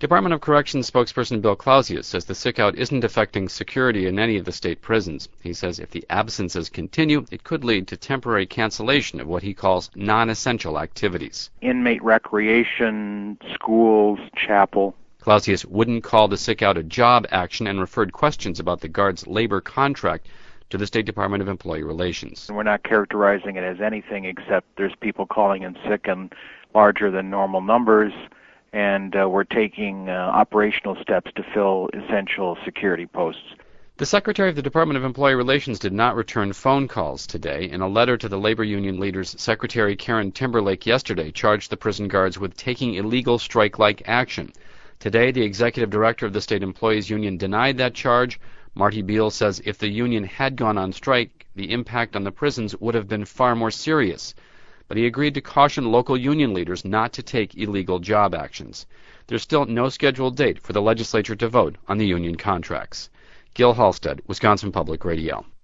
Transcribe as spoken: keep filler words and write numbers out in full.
Department of Corrections spokesperson Bill Clausius says the sick-out isn't affecting security in any of the state prisons. He says if the absences continue, it could lead to temporary cancellation of what he calls non-essential activities. Inmate recreation, schools, chapel. Clausius wouldn't call the sick-out a job action and referred questions about the guard's labor contract to the State Department of Employee Relations. We're not characterizing it as anything except there's people calling in sick in larger than normal numbers, and uh, we're taking uh, operational steps to fill essential security posts. The Secretary of the Department of Employee Relations did not return phone calls today. In a letter to the labor union leaders, Secretary Karen Timberlake yesterday charged the prison guards with taking illegal strike-like action. Today, the executive director of the State Employees Union denied that charge. Marty Beal says if the union had gone on strike, the impact on the prisons would have been far more serious. But he agreed to caution local union leaders not to take illegal job actions. There's still no scheduled date for the legislature to vote on the union contracts. Gil Halstead, Wisconsin Public Radio.